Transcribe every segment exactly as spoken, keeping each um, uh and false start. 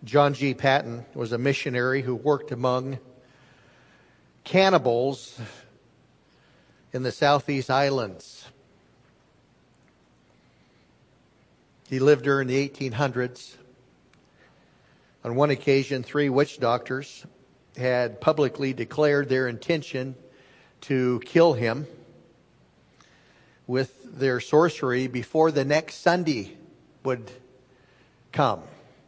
John G. Paton was a missionary who worked among cannibals in the Southeast Islands. He lived during the eighteen hundreds. On one occasion, three witch doctors had publicly declared their intention to kill him with their sorcery before the next Sunday would come.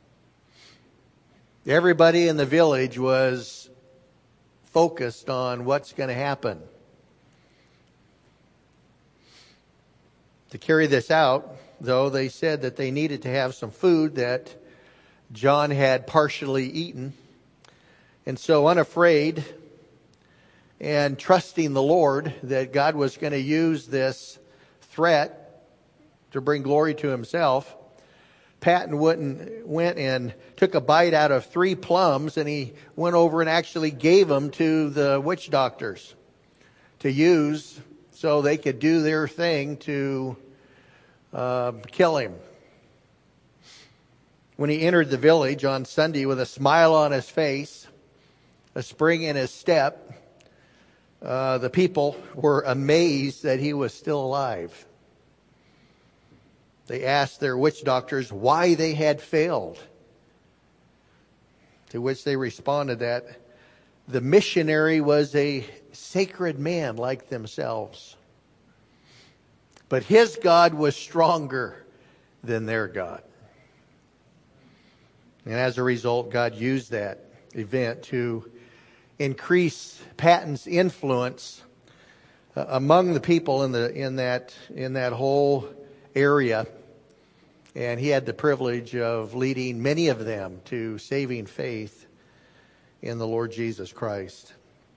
Everybody in the village was focused on what's going to happen. To carry this out, though, they said that they needed to have some food that John had partially eaten. And so, unafraid and trusting the Lord that God was going to use this threat to bring glory to himself, Paton wouldn't, went and took a bite out of three plums, and he went over and actually gave them to the witch doctors to use so they could do their thing to uh, kill him. When he entered the village on Sunday with a smile on his face, a spring in his step, uh, the people were amazed that he was still alive. They asked their witch doctors why they had failed, to which they responded that the missionary was a sacred man like themselves, but his God was stronger than their God. And as a result, God used that event to increase Paton's influence uh, among the people in the in that in that whole area. And he had the privilege of leading many of them to saving faith in the Lord Jesus Christ.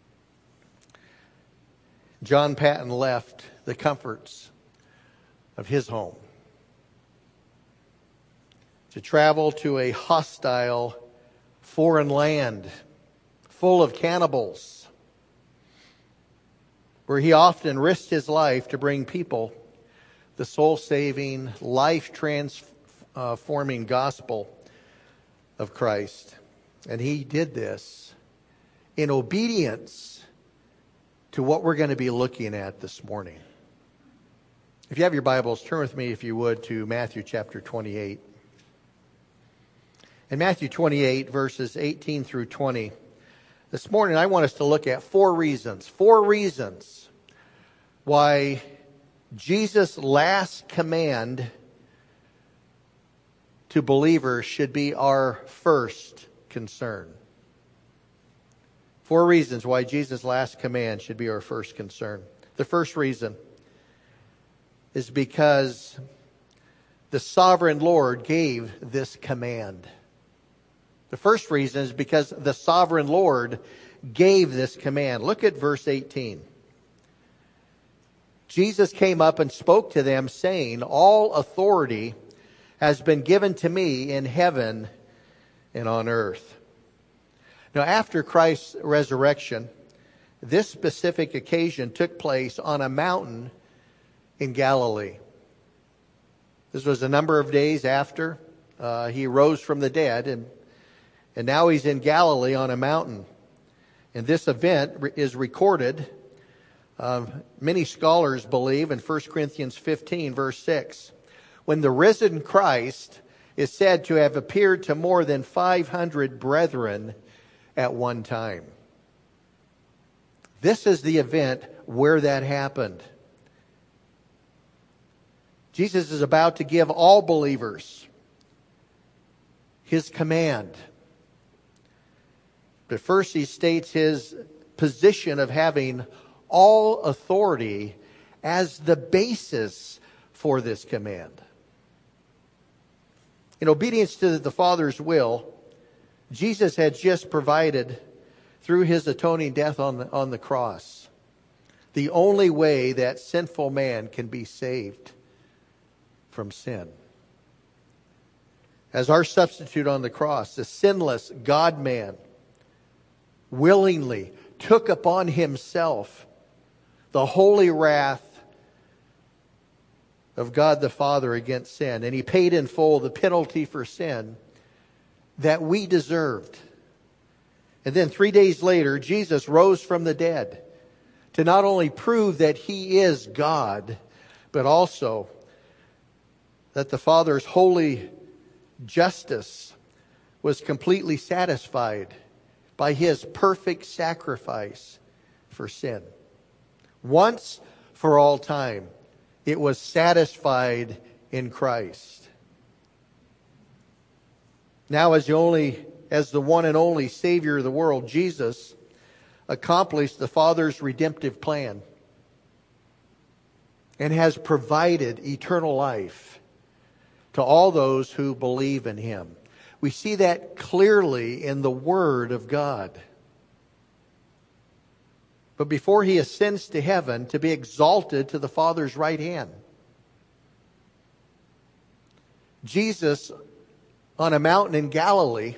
John Paton left the comforts of his home to travel to a hostile foreign land full of cannibals, where he often risked his life to bring people the soul-saving, life-transforming gospel of Christ. And he did this in obedience to what we're going to be looking at this morning. If you have your Bibles, turn with me, if you would, to Matthew chapter twenty-eight. In Matthew twenty-eight, verses eighteen through twenty, this morning I want us to look at four reasons, four reasons why Jesus' last command to believers should be our first concern. Four reasons why Jesus' last command should be our first concern. The first reason is because the sovereign Lord gave this command. The first reason is because the sovereign Lord gave this command. Look at verse eighteen. Jesus came up and spoke to them, saying, "All authority has been given to me in heaven and on earth." Now, after Christ's resurrection, this specific occasion took place on a mountain in Galilee. This was a number of days after uh, he rose from the dead, and, and now he's in Galilee on a mountain. And this event is recorded, uh, many scholars believe, in First Corinthians fifteen, verse six, when the risen Christ is said to have appeared to more than five hundred brethren at one time. This is the event where that happened. Jesus is about to give all believers his command. But first he states his position of having all authority as the basis for this command. In obedience to the Father's will, Jesus had just provided, through his atoning death on the, on the cross, the only way that sinful man can be saved from sin. As our substitute on the cross, the sinless God-man willingly took upon himself the holy wrath of God the Father against sin, and he paid in full the penalty for sin. that we deserved. And then three days later, Jesus rose from the dead to not only prove that He is God, but also that the Father's holy justice was completely satisfied by His perfect sacrifice for sin. Once for all time, it was satisfied in Christ. Now, as the only, as the one and only Savior of the world, Jesus accomplished the Father's redemptive plan and has provided eternal life to all those who believe in Him. We see that clearly in the Word of God. But before He ascends to heaven to be exalted to the Father's right hand, Jesus, on a mountain in Galilee,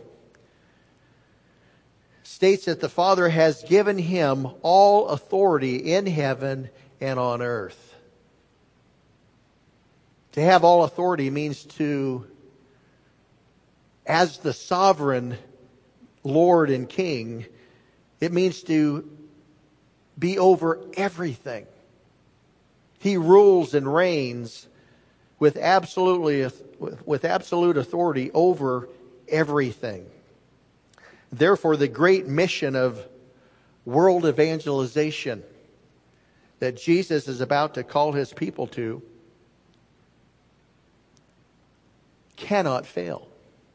states that the Father has given Him all authority in heaven and on earth. To have all authority means to, as the sovereign Lord and King, it means to be over everything. He rules and reigns with absolutely with absolute authority over everything. Therefore, the great mission of world evangelization that Jesus is about to call His people to cannot fail.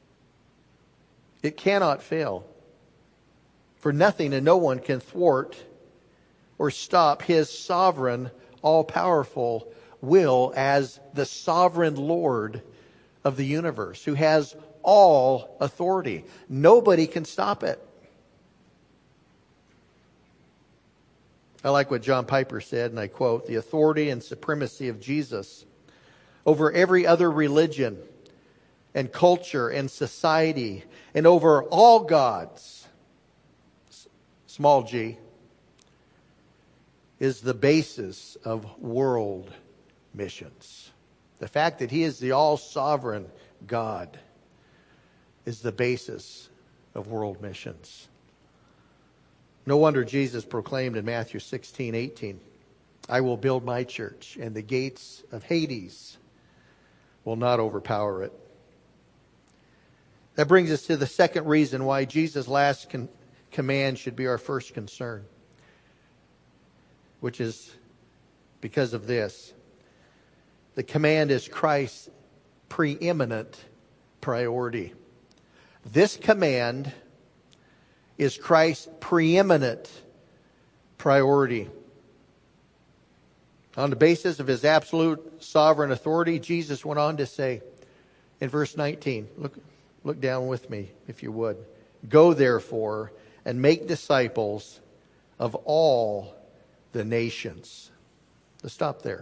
It cannot fail. For nothing and no one can thwart or stop His sovereign, all-powerful will as the sovereign Lord of the universe, who has all authority. Nobody can stop it. I like what John Piper said, and I quote, "The authority and supremacy of Jesus over every other religion and culture and society and over all gods, small g, is the basis of world missions." The fact that He is the all-sovereign God is the basis of world missions. No wonder Jesus proclaimed in Matthew sixteen eighteen, "I will build my church, and the gates of Hades will not overpower it." That brings us to the second reason why Jesus' last con- command should be our first concern, which is because of this. The command is Christ's preeminent priority. This command is Christ's preeminent priority. On the basis of His absolute sovereign authority, Jesus went on to say in verse nineteen, look, look down with me if you would. "Go therefore and make disciples of all the nations." Let's stop there.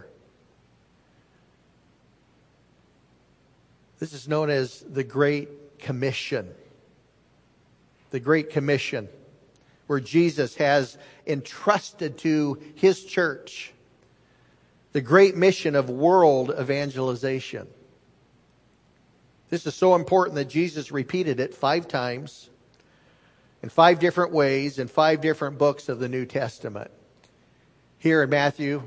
This is known as the Great Commission. The Great Commission, where Jesus has entrusted to His church the great mission of world evangelization. This is so important that Jesus repeated it five times in five different ways in five different books of the New Testament. Here in Matthew,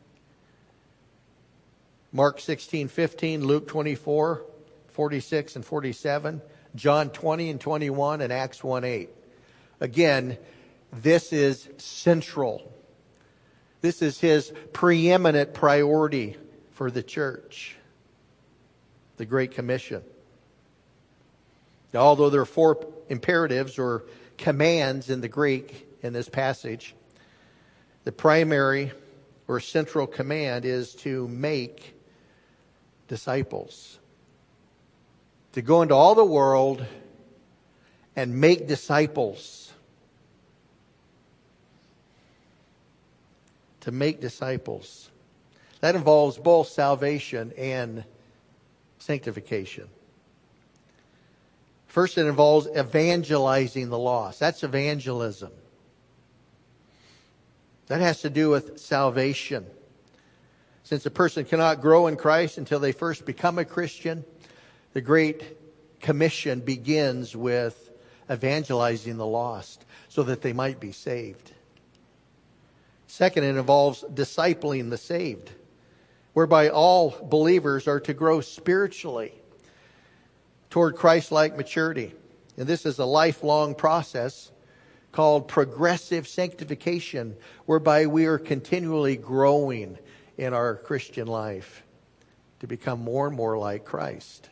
Mark sixteen fifteen, Luke twenty-four, forty-six and forty-seven, John twenty and twenty-one, and Acts one eight. Again, this is central. This is His preeminent priority for the church. The Great Commission. Now, although there are four imperatives or commands in the Greek in this passage, the primary or central command is to make disciples. To go into all the world and make disciples. To make disciples. That involves both salvation and sanctification. First, it involves evangelizing the lost. That's evangelism. That has to do with salvation. Since a person cannot grow in Christ until they first become a Christian, the great commission begins with evangelizing the lost so that they might be saved. Second, it involves discipling the saved, whereby all believers are to grow spiritually toward Christ-like maturity. And this is a lifelong process called progressive sanctification, whereby we are continually growing in our Christian life to become more and more like Christ.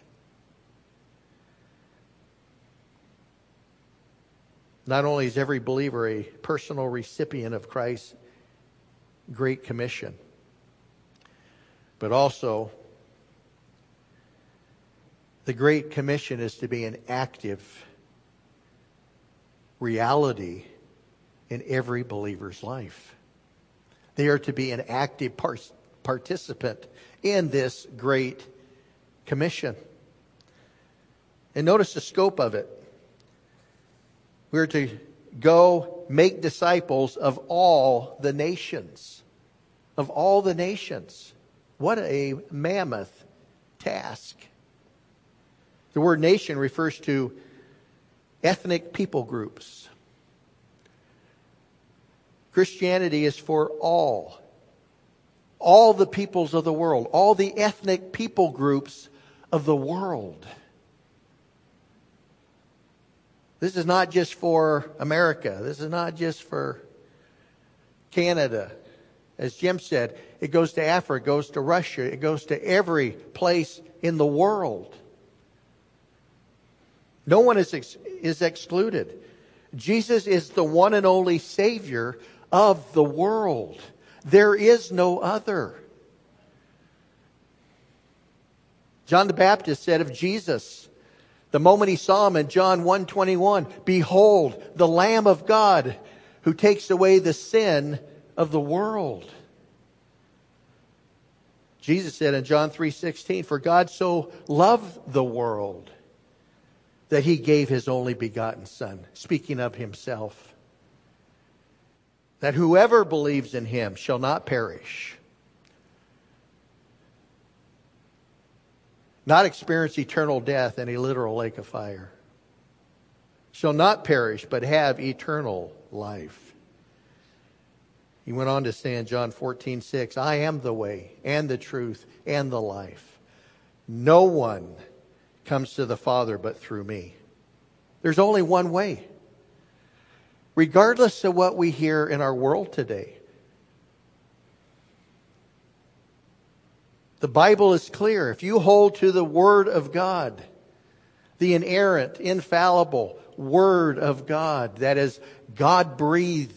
Not only is every believer a personal recipient of Christ's Great Commission, but also the Great Commission is to be an active reality in every believer's life. They are to be an active par- participant in this Great Commission. And notice the scope of it. We're to go make disciples of all the nations. Of all the nations. What a mammoth task. The word nation refers to ethnic people groups. Christianity is for all. All the peoples of the world. All the ethnic people groups of the world. This is not just for America. This is not just for Canada. As Jim said, it goes to Africa, it goes to Russia, it goes to every place in the world. No one is ex- is excluded. Jesus is the one and only Savior of the world. There is no other. John the Baptist said of Jesus, the moment he saw him in John one twenty-one, "Behold, the Lamb of God who takes away the sin of the world." Jesus said in John three sixteen, "For God so loved the world that He gave His only begotten Son," speaking of Himself, "that whoever believes in Him shall not perish, not experience eternal death in a literal lake of fire, shall not perish, but have eternal life." He went on to say in John fourteen six, "I am the way and the truth and the life. No one comes to the Father but through me." There's only one way. Regardless of what we hear in our world today, the Bible is clear. If you hold to the Word of God, the inerrant, infallible Word of God that is God-breathed,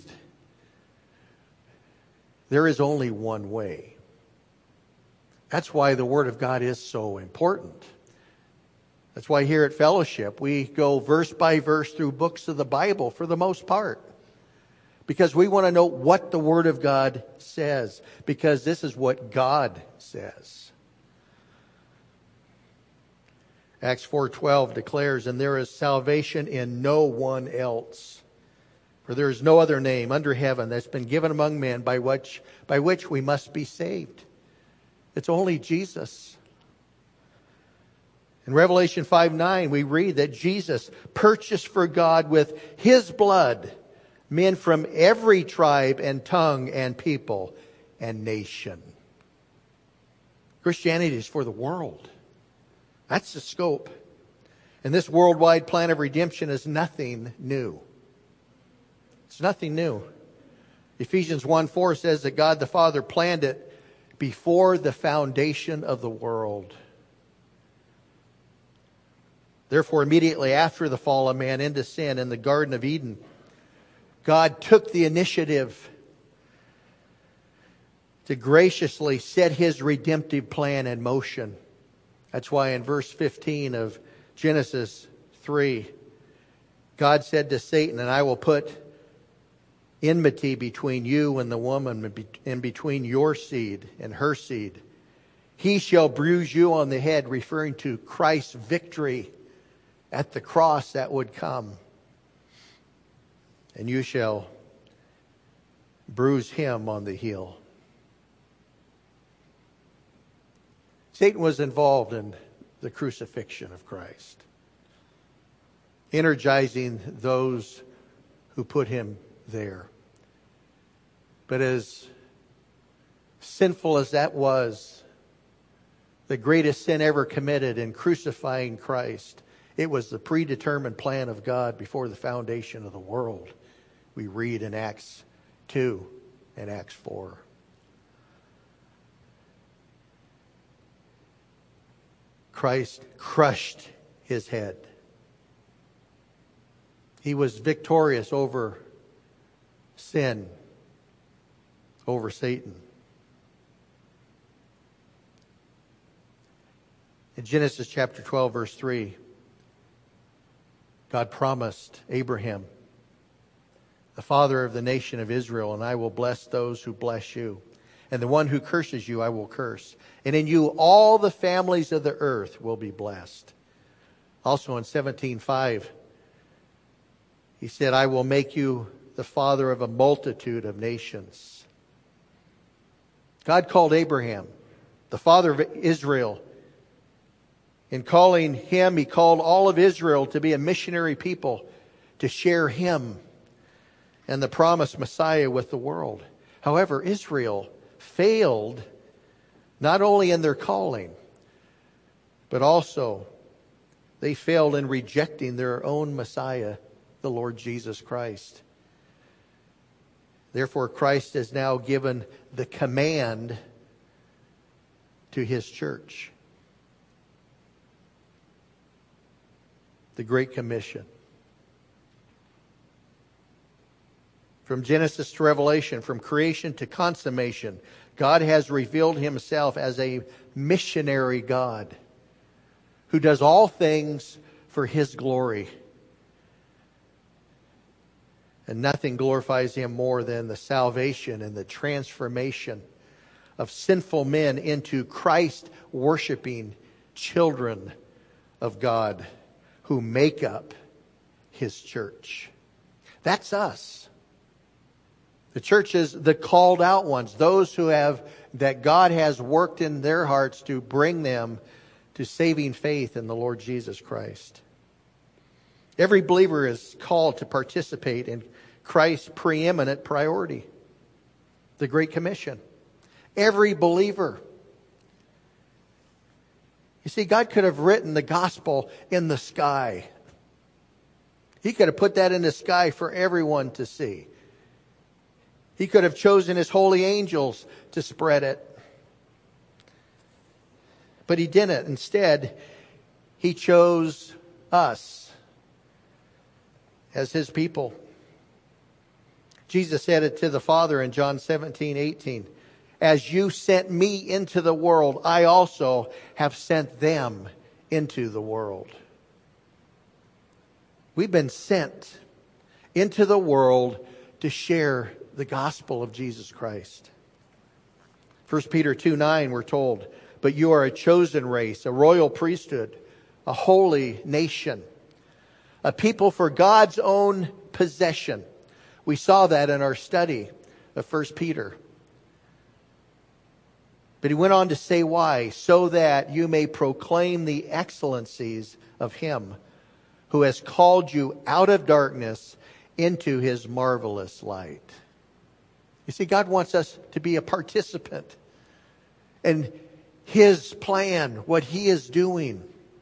there is only one way. That's why the Word of God is so important. That's why here at Fellowship we go verse by verse through books of the Bible for the most part. Because we want to know what the Word of God says. Because this is what God says. Acts four twelve declares, "And there is salvation in no one else. For there is no other name under heaven that's been given among men by which, by which we must be saved." It's only Jesus. In Revelation five nine, we read that Jesus purchased for God with His blood men from every tribe and tongue and people and nation. Christianity is for the world. That's the scope. And this worldwide plan of redemption is nothing new. It's nothing new. Ephesians one four says that God the Father planned it before the foundation of the world. Therefore, immediately after the fall of man into sin in the Garden of Eden, God took the initiative to graciously set His redemptive plan in motion. That's why in verse fifteen of Genesis three, God said to Satan, "And I will put enmity between you and the woman, and between your seed and her seed. He shall bruise you on the head," referring to Christ's victory at the cross that would come. "And you shall bruise him on the heel." Satan was involved in the crucifixion of Christ. energizing those who put him there. But as sinful as that was, the greatest sin ever committed in crucifying Christ, it was the predetermined plan of God before the foundation of the world. We read in Acts two and Acts four. Christ crushed his head. He was victorious over sin, over Satan. In Genesis chapter twelve, verse three, God promised Abraham, the father of the nation of Israel, and I will bless those who bless you. And the one who curses you, I will curse. And in you, all the families of the earth will be blessed. Also in seventeen five, he said, I will make you the father of a multitude of nations. God called Abraham the father of Israel. In calling him, he called all of Israel to be a missionary people, to share him and the promised Messiah with the world. However, Israel failed not only in their calling, but also they failed in rejecting their own Messiah, the Lord Jesus Christ. Therefore, Christ has now given the command to his church. The Great Commission. From Genesis to Revelation, from creation to consummation, God has revealed himself as a missionary God who does all things for his glory. And nothing glorifies him more than the salvation and the transformation of sinful men into Christ-worshiping children of God who make up his church. That's us. The church is the called out ones, those who have, that God has worked in their hearts to bring them to saving faith in the Lord Jesus Christ. Every believer is called to participate in Christ's preeminent priority, the Great Commission. Every believer. You see, God could have written the gospel in the sky. He could have put that in the sky for everyone to see. He could have chosen his holy angels to spread it. But he didn't. Instead, he chose us as his people. Jesus said it to the Father in John seventeen eighteen. As you sent me into the world, I also have sent them into the world. We've been sent into the world to share the gospel of Jesus Christ. First Peter two nine, we're told, but you are a chosen race, a royal priesthood, a holy nation, a people for God's own possession. We saw that in our study of First Peter. But he went on to say why. So that you may proclaim the excellencies of him who has called you out of darkness into his marvelous light. You see, God wants us to be a participant in his plan, what he is doing.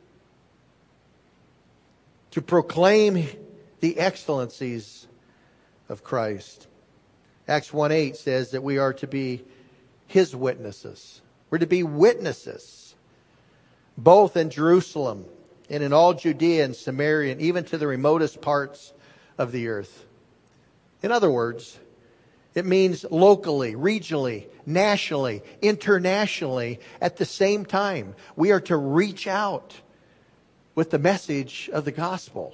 To proclaim the excellencies of Christ. Acts one eight says that we are to be his witnesses. We're to be witnesses, both in Jerusalem and in all Judea and Samaria, and even to the remotest parts of the earth. In other words, it means locally, regionally, nationally, internationally, at the same time. We are to reach out with the message of the gospel.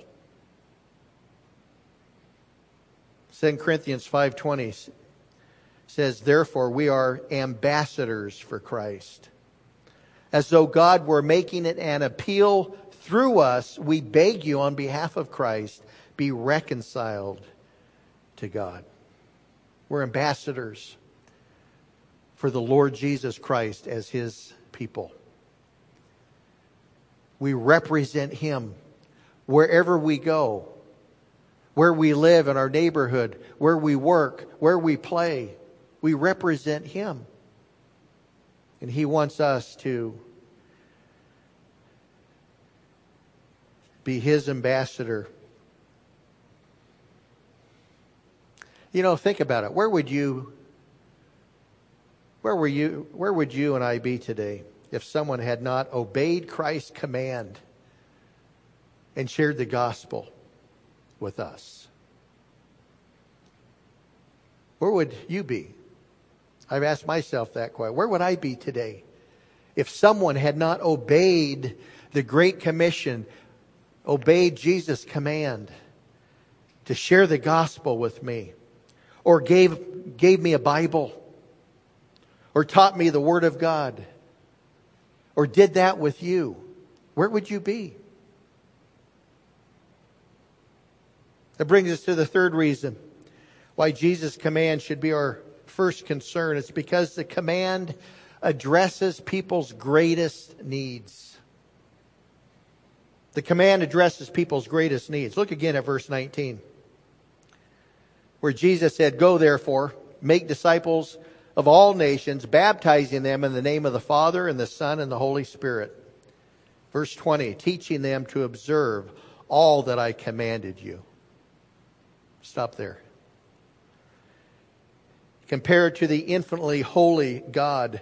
Second Corinthians five twenty says, therefore, we are ambassadors for Christ. As though God were making it an appeal through us, we beg you on behalf of Christ, be reconciled to God. We're ambassadors for the Lord Jesus Christ as his people. We represent him wherever we go, where we live in our neighborhood, where we work, where we play. We represent Him. And He wants us to be His ambassador. You know, think about it. Where would you, where were you, where would you and I be today if someone had not obeyed Christ's command and shared the gospel with us? Where would you be? I've asked myself that question. Where would I be today if someone had not obeyed the Great Commission, obeyed Jesus' command to share the gospel with me, or gave, gave me a Bible, or taught me the Word of God, or did that with you? Where would you be? That brings us to the third reason why Jesus' command should be our first concern. It's because the command addresses people's greatest needs. The command addresses people's greatest needs. Look again at verse nineteen, where Jesus said, "Go therefore, make disciples of all nations, baptizing them in the name of the Father and the Son and the Holy Spirit." Verse twenty, teaching them to observe all that I commanded you. Stop there. Compared to the infinitely holy God,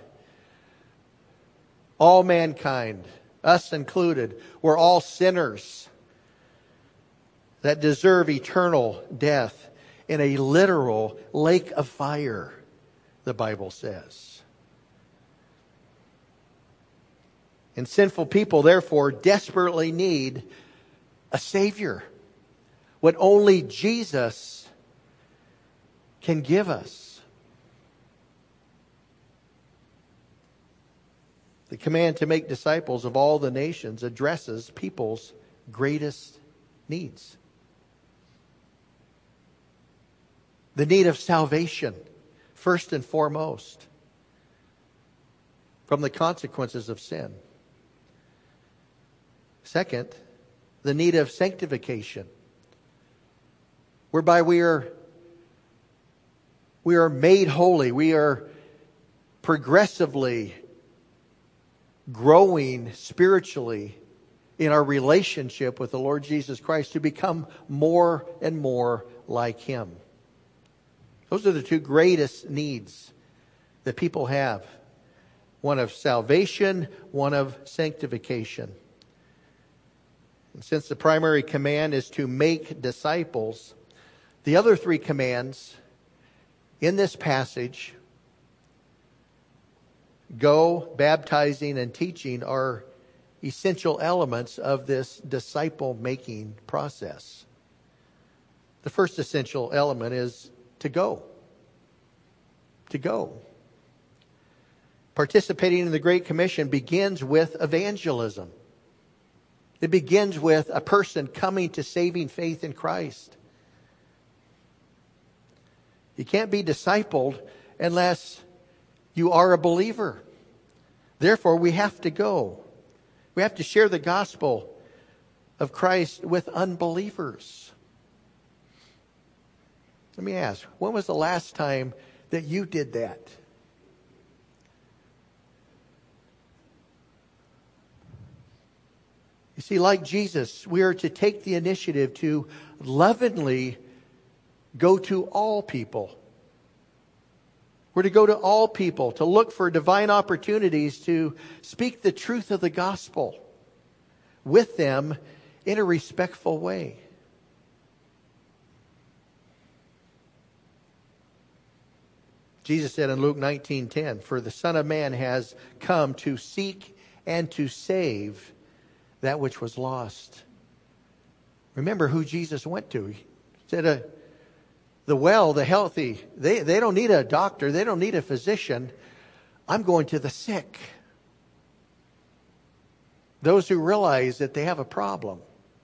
all mankind, us included, we're all sinners that deserve eternal death in a literal lake of fire, the Bible says. And sinful people, therefore, desperately need a Savior. What only Jesus can give us. The command to make disciples of all the nations addresses people's greatest needs. The need of salvation, first and foremost, from the consequences of sin. Second, the need of sanctification, whereby we are, we are made holy. We are progressively growing spiritually in our relationship with the Lord Jesus Christ to become more and more like Him. Those are the two greatest needs that people have. One of salvation, one of sanctification. And since the primary command is to make disciples, the other three commands in this passage, go, baptizing, and teaching, are essential elements of this disciple-making process. The first essential element is to go. To go. Participating in the Great Commission begins with evangelism. It begins with a person coming to saving faith in Christ. You can't be discipled unless you are a believer. Therefore, we have to go. We have to share the gospel of Christ with unbelievers. Let me ask, when was the last time that you did that? You see, like Jesus, we are to take the initiative to lovingly go to all people. We're to go to all people, to look for divine opportunities to speak the truth of the gospel with them in a respectful way. Jesus said in Luke nineteen ten, "For the Son of Man has come to seek and to save that which was lost." Remember who Jesus went to. He said, uh, the well, the healthy, they, they don't need a doctor. They don't need a physician. I'm going to the sick. Those who realize that they have a problem.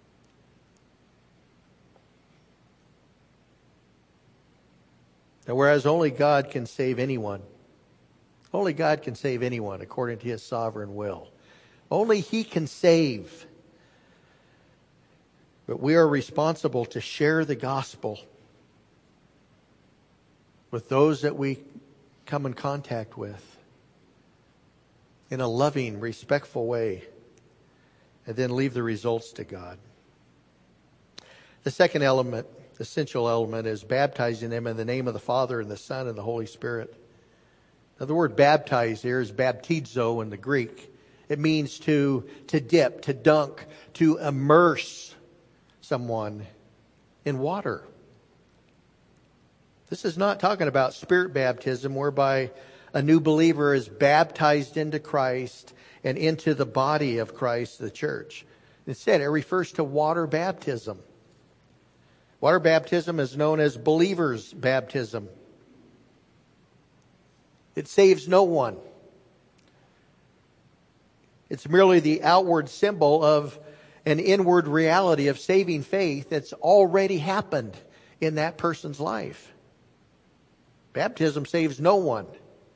Now, whereas only God can save anyone, only God can save anyone according to His sovereign will. Only He can save. But we are responsible to share the gospel with those that we come in contact with in a loving, respectful way, and then leave the results to God. The second element, essential element, is baptizing them in the name of the Father and the Son and the Holy Spirit. Now, the word baptize here is baptizo in the Greek. It means to, to dip, to dunk, to immerse someone in water. This is not talking about spirit baptism, whereby a new believer is baptized into Christ and into the body of Christ, the church. Instead, it refers to water baptism. Water baptism is known as believer's baptism. It saves no one. It's merely the outward symbol of an inward reality of saving faith that's already happened in that person's life. Baptism saves no one.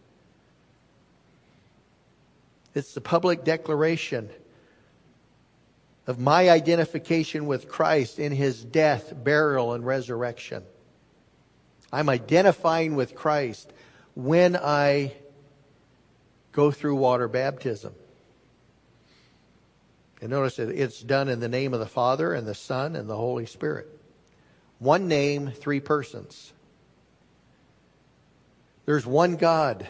It's the public declaration of my identification with Christ in His death, burial, and resurrection. I'm identifying with Christ when I go through water baptism. And notice that it's done in the name of the Father and the Son and the Holy Spirit. One name, three persons. There's one God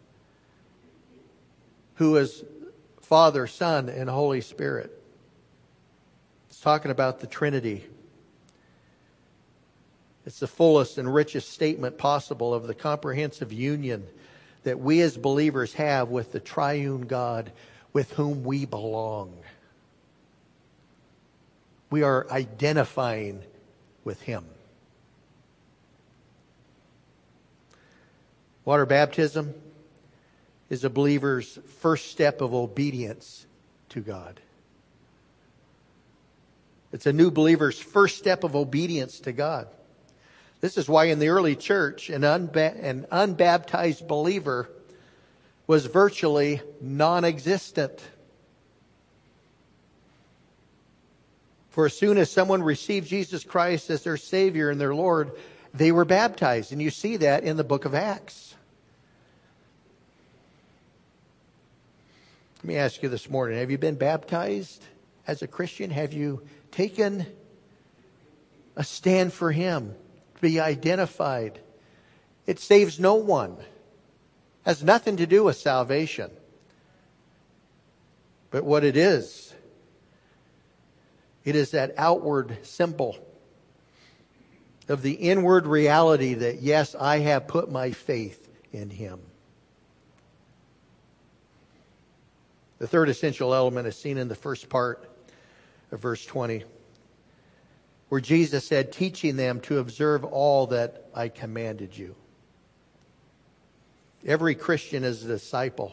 who is Father, Son, and Holy Spirit. It's talking about the Trinity. It's the fullest and richest statement possible of the comprehensive union that we as believers have with the triune God with whom we belong. We are identifying with Him. Water baptism is a believer's first step of obedience to God. It's a new believer's first step of obedience to God. This is why in the early church, an, unba- an unbaptized believer was virtually non-existent. For as soon as someone received Jesus Christ as their Savior and their Lord, they were baptized. And you see that in the book of Acts. Let me ask you this morning, have you been baptized as a Christian? Have you taken a stand for Him, to be identified? It saves no one. It has nothing to do with salvation. But what it is, it is that outward symbol of the inward reality that, yes, I have put my faith in Him. The third essential element is seen in the first part of verse twenty, where Jesus said, teaching them to observe all that I commanded you. Every Christian is a disciple.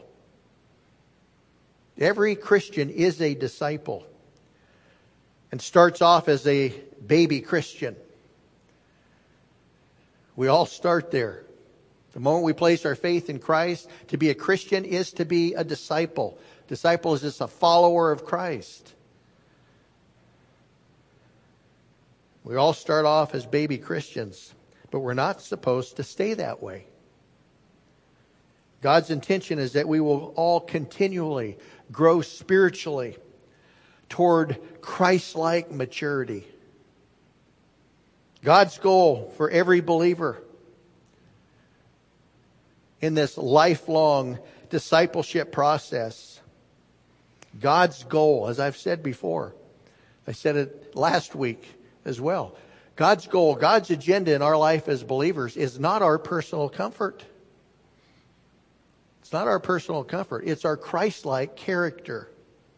Every Christian is a disciple and starts off as a baby Christian. We all start there. The moment we place our faith in Christ, to be a Christian is to be a disciple. Disciple is just a follower of Christ. We all start off as baby Christians, but we're not supposed to stay that way. God's intention is that we will all continually grow spiritually toward Christ-like maturity. God's goal for every believer in this lifelong discipleship process, God's goal, as I've said before, I said it last week as well, God's goal, God's agenda in our life as believers is not our personal comfort. It's not our personal comfort. It's our Christ-like character.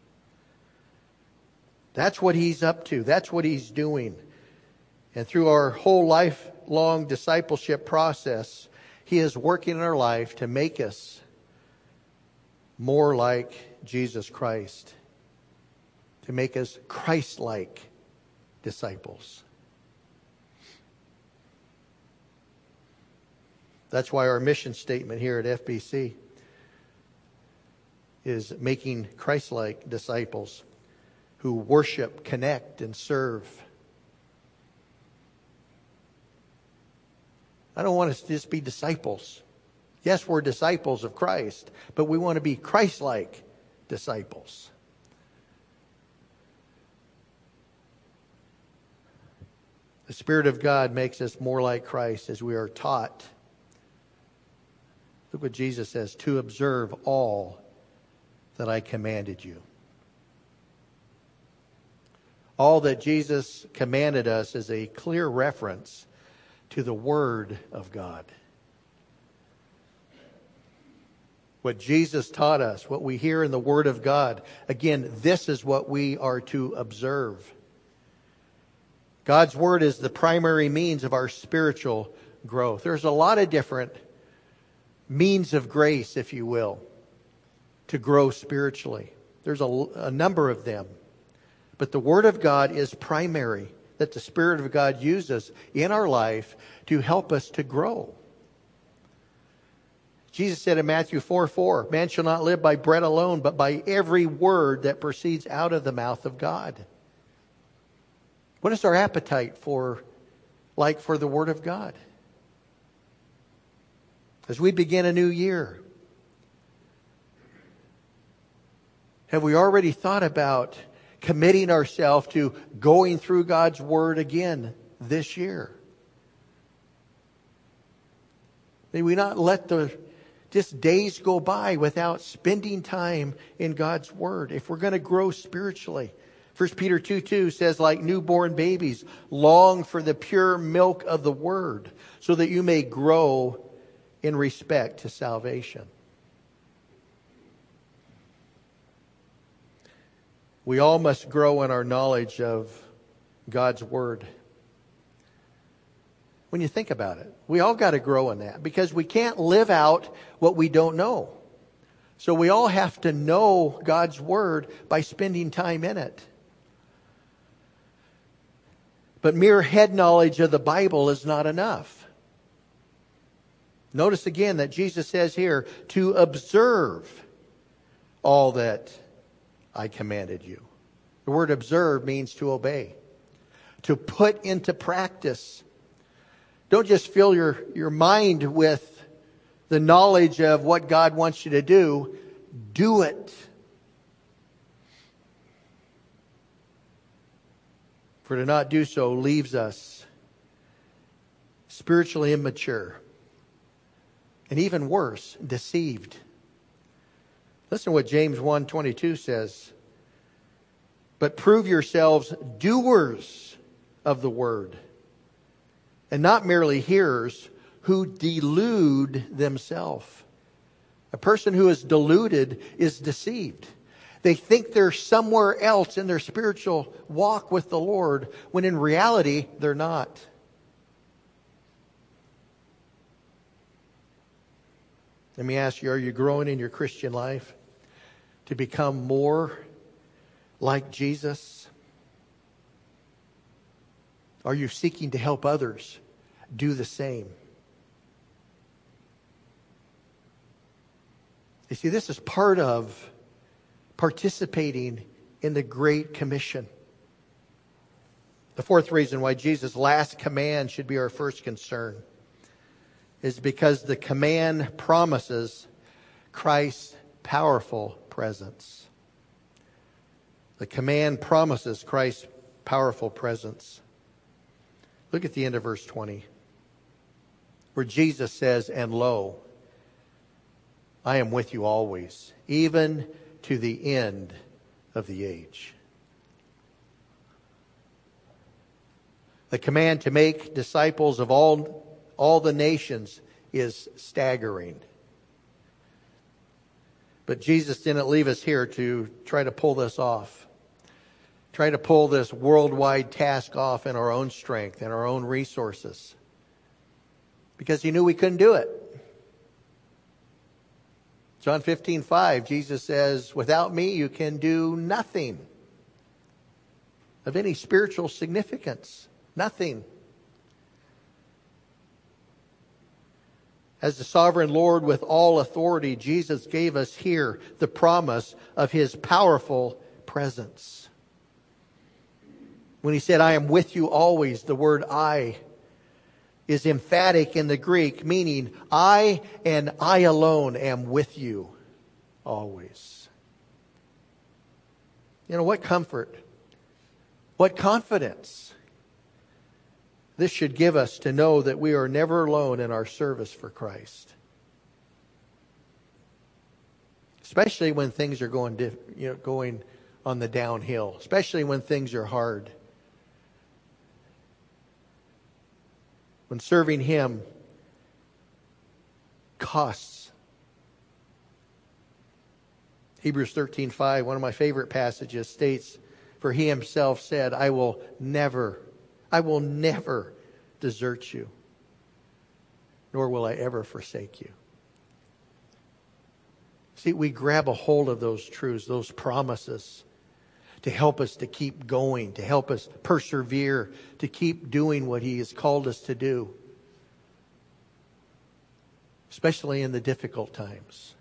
That's what He's up to. That's what He's doing. And through our whole lifelong discipleship process, He is working in our life to make us more like Jesus Christ, to make us Christ-like disciples. That's why our mission statement here at F B C is making Christ-like disciples who worship, connect, and serve I don't want us to just be disciples. Yes, we're disciples of Christ, but we want to be Christ-like disciples. The Spirit of God makes us more like Christ as we are taught. Look what Jesus says, to observe all that I commanded you. All that Jesus commanded us is a clear reference to the Word of God. What Jesus taught us, what we hear in the Word of God, again, this is what we are to observe. God's Word is the primary means of our spiritual growth. There's a lot of different means of grace, if you will, to grow spiritually. There's a, a number of them. But the Word of God is primary, that the Spirit of God uses in our life to help us to grow. Jesus said in Matthew four four, man shall not live by bread alone, but by every word that proceeds out of the mouth of God. What is our appetite for, like for the Word of God? As we begin a new year, have we already thought about committing ourselves to going through God's Word again this year? May we not let the just days go by without spending time in God's Word if we're going to grow spiritually. First Peter two two says, like newborn babies, long for the pure milk of the Word, so that you may grow in respect to salvation. We all must grow in our knowledge of God's Word. When you think about it, we all got to grow in that, because we can't live out what we don't know. So we all have to know God's Word by spending time in it. But mere head knowledge of the Bible is not enough. Notice again that Jesus says here, to observe all that I commanded you. The word observe means to obey, to put into practice. Don't just fill your, your mind with the knowledge of what God wants you to do. Do it. For to not do so leaves us spiritually immature. And even worse, deceived. Listen to what James one twenty-two says. But prove yourselves doers of the word, and not merely hearers who delude themselves. A person who is deluded is deceived. They think they're somewhere else in their spiritual walk with the Lord, when in reality, they're not. Let me ask you, are you growing in your Christian life to become more like Jesus? Are you seeking to help others do the same? You see, this is part of participating in the Great Commission. The fourth reason why Jesus' last command should be our first concern is because the command promises Christ's powerful presence. The command promises Christ's powerful presence. Look at the end of verse twenty, where Jesus says, and lo, I am with you always, even to the end of the age. The command to make disciples of all all the nations is staggering. But Jesus didn't leave us here to try to pull this off. Try to pull this worldwide task off in our own strength and our own resources. Because He knew we couldn't do it. John fifteen five, Jesus says, without me you can do nothing of any spiritual significance. Nothing. As the sovereign Lord with all authority, Jesus gave us here the promise of His powerful presence. When He said, I am with you always, the word I is emphatic in the Greek, meaning I and I alone am with you always. You know, what comfort, what confidence this should give us to know that we are never alone in our service for Christ. Especially when things are going, diff, you know, going on the downhill. Especially when things are hard. When serving Him costs. Hebrews thirteen five, one of my favorite passages, states, "For He Himself said, I will never, I will never desert you, nor will I ever forsake you." See, we grab a hold of those truths, those promises, to help us to keep going, to help us persevere, to keep doing what He has called us to do, especially in the difficult times.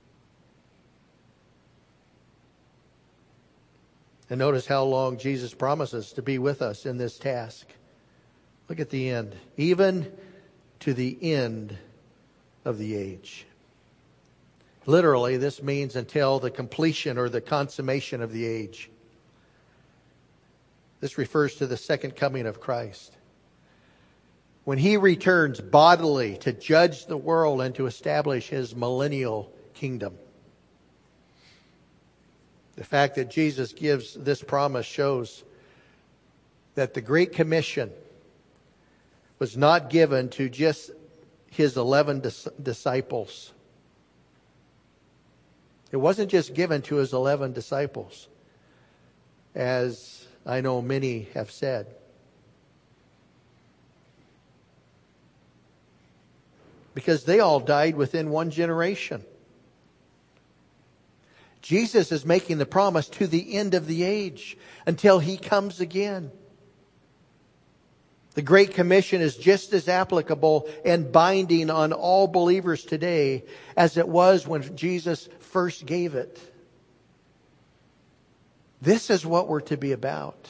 And notice how long Jesus promises to be with us in this task. Look at the end. Even to the end of the age. Literally, this means until the completion or the consummation of the age. This refers to the second coming of Christ. When He returns bodily to judge the world and to establish His millennial kingdom. The fact that Jesus gives this promise shows that the Great Commission was not given to just His eleven dis- disciples. It wasn't just given to His eleven disciples, as I know many have said. Because they all died within one generation. Jesus is making the promise to the end of the age, until He comes again. The Great Commission is just as applicable and binding on all believers today as it was when Jesus first gave it. This is what we're to be about.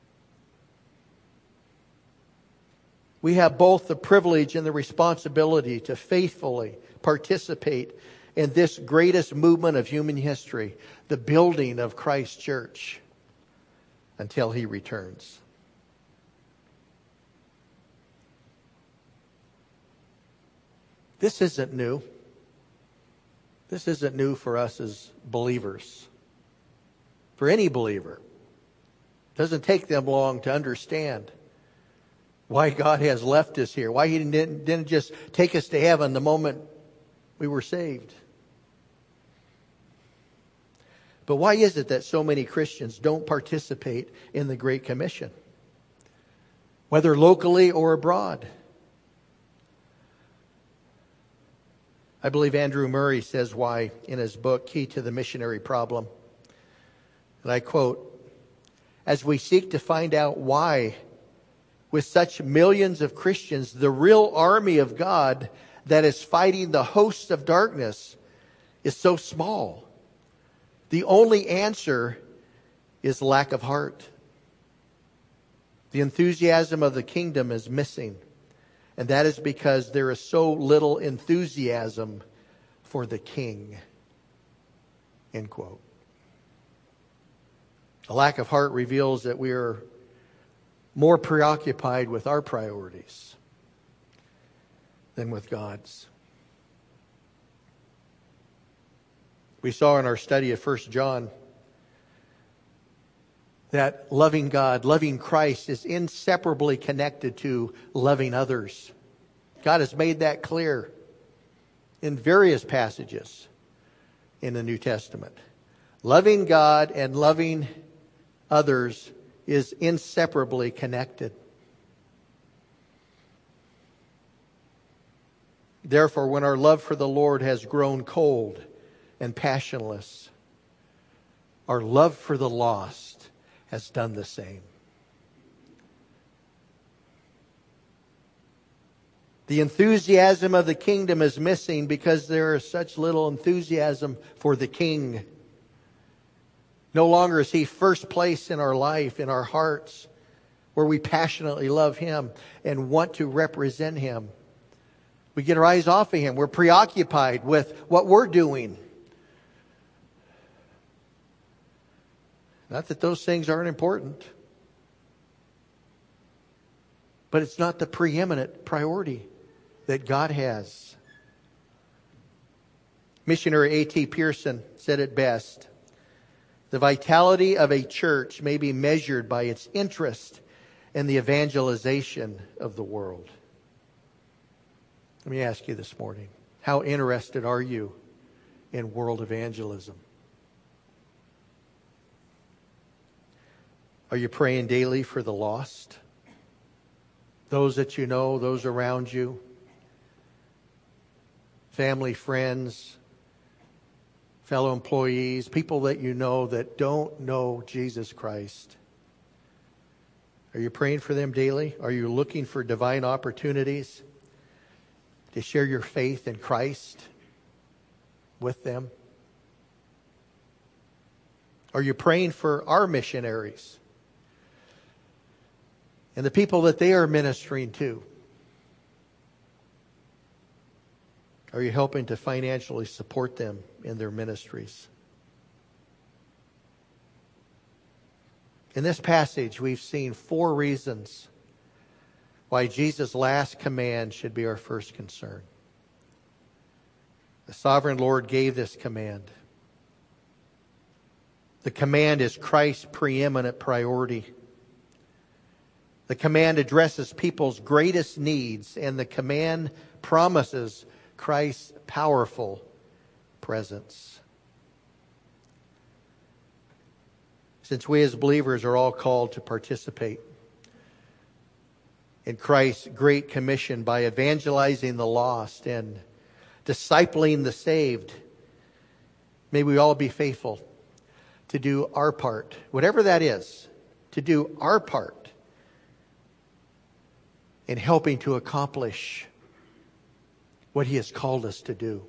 We have both the privilege and the responsibility to faithfully participate in this greatest movement of human history, the building of Christ's church, until He returns. This isn't new. This isn't new for us as believers. For any believer. It doesn't take them long to understand why God has left us here. Why He didn't, didn't just take us to heaven the moment we were saved. But why is it that so many Christians don't participate in the Great Commission? Whether locally or abroad. I believe Andrew Murray says why in his book, Key to the Missionary Problem. And I quote, "As we seek to find out why, with such millions of Christians, the real army of God that is fighting the hosts of darkness is so small, the only answer is lack of heart. The enthusiasm of the kingdom is missing. And that is because there is so little enthusiasm for the King." End quote. A lack of heart reveals that we are more preoccupied with our priorities than with God's. We saw in our study of First John that loving God, loving Christ is inseparably connected to loving others. God has made that clear in various passages in the New Testament. Loving God and loving others is inseparably connected. Therefore, when our love for the Lord has grown cold and passionless, our love for the lost has done the same. The enthusiasm of the kingdom is missing because there is such little enthusiasm for the King. No longer is He first place in our life, in our hearts. where we passionately love Him and want to represent Him. We get our eyes off of Him. We're preoccupied with what we're doing. Not that those things aren't important, but it's not the preeminent priority that God has. Missionary A T Pierson said it best: the vitality of a church may be measured by its interest in the evangelization of the world. Let me ask you this morning, how interested are you in world evangelism? Are you praying daily for the lost? Those that you know, those around you, family, friends, fellow employees, people that you know that don't know Jesus Christ. Are you praying for them daily? Are you looking for divine opportunities to share your faith in Christ with them? Are you praying for our missionaries and the people that they are ministering to? Are you helping to financially support them in their ministries? In this passage, we've seen four reasons why Jesus' last command should be our first concern. The sovereign Lord gave this command. The command is Christ's preeminent priority. The command addresses people's greatest needs, and the command promises Christ's powerful presence. Since we as believers are all called to participate in Christ's great commission by evangelizing the lost and discipling the saved, may we all be faithful to do our part, whatever that is, to do our part in helping to accomplish what He has called us to do.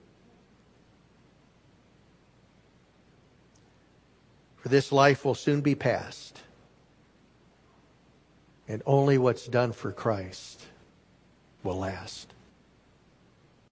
For this life will soon be past, and only what's done for Christ will last.